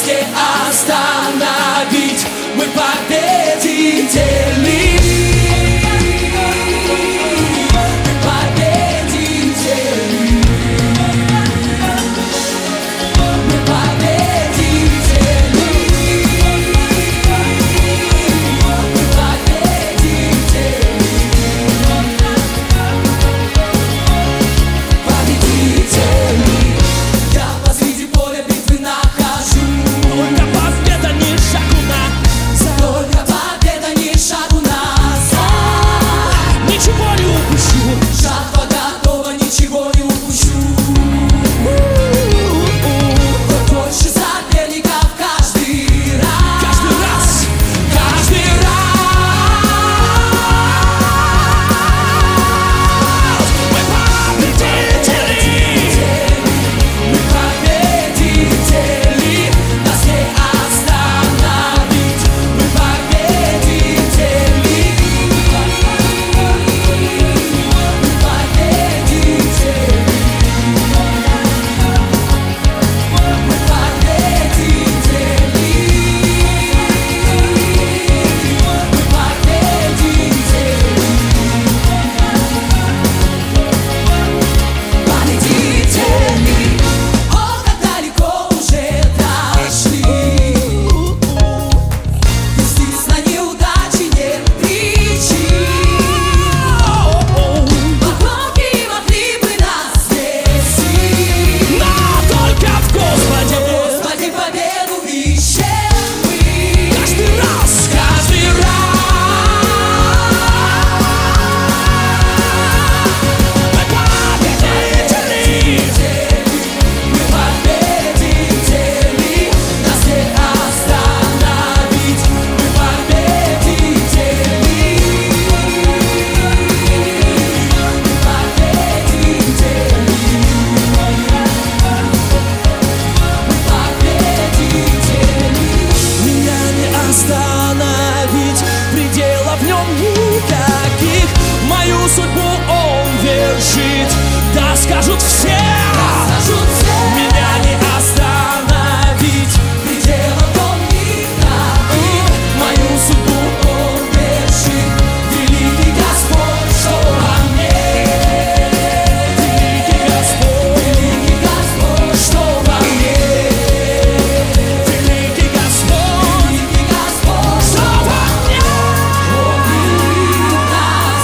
не остановить, мы победители. Да скажут все, меня не остановить, пределов он никаких. Мою судьбу он вершит, великий Господь, что во мне. Великий Господь, что во мне. великий Господь, что во мне. Он нас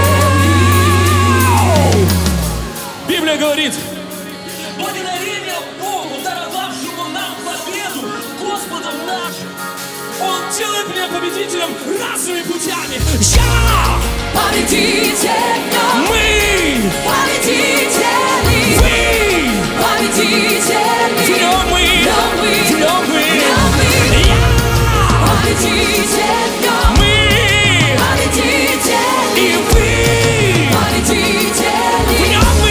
велик. Библия говорит: Благодарение Богу, даровавшему нам победу, Господом нашим. Он делает меня победителем разными путями. я, Победитель, мы, победители, вы, победители, в нем мы, я, победитель, мы победители, и вы, победители, в нем мы,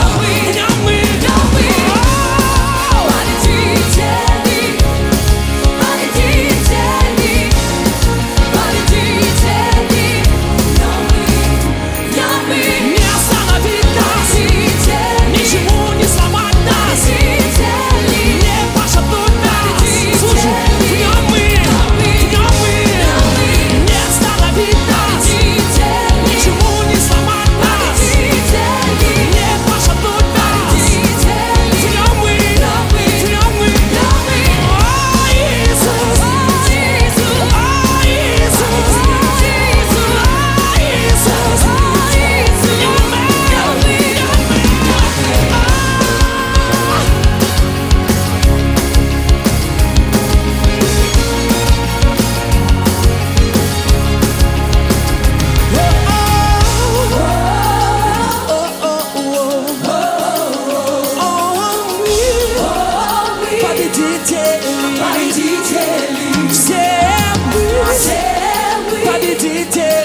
не остановить нас, ничему не сломать нас, не пошатнуть нас. Слушай, в нем мы, не остановить нас, ничему не сломать нас, не пошатнуть нас. В нем мы, О, Иисус, О, Иисус, О, Иисус, победители, все мы победители.